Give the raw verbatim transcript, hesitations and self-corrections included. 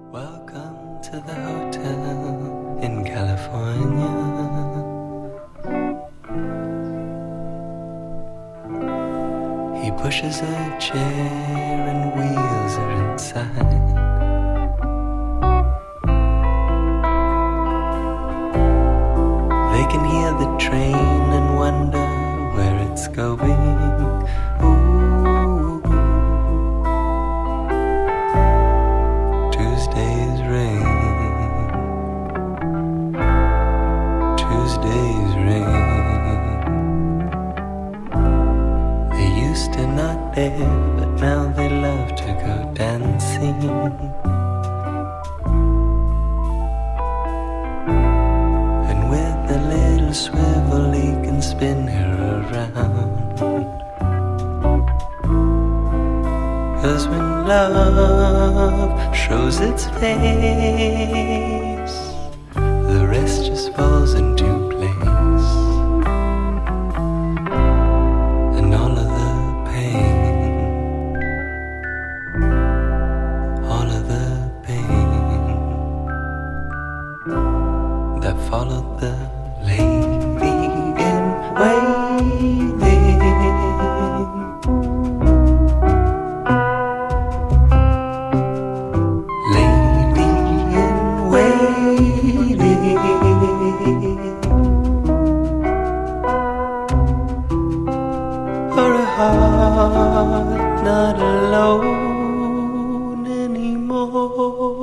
Welcome to the hotel in California. He pushes a chair and wheels her inside. They can hear the train and wonder where it's going. Ooh. Tuesday's rain, Tuesday's rain. They used to not live, but now they love to go dancing. And with a little swivel he can spin her around. 'Cause when love shows its face, the rest just falls into place. And all of the pain, all of the pain that followed the lady in waiting. Lady in waiting. For a heart not alone anymore.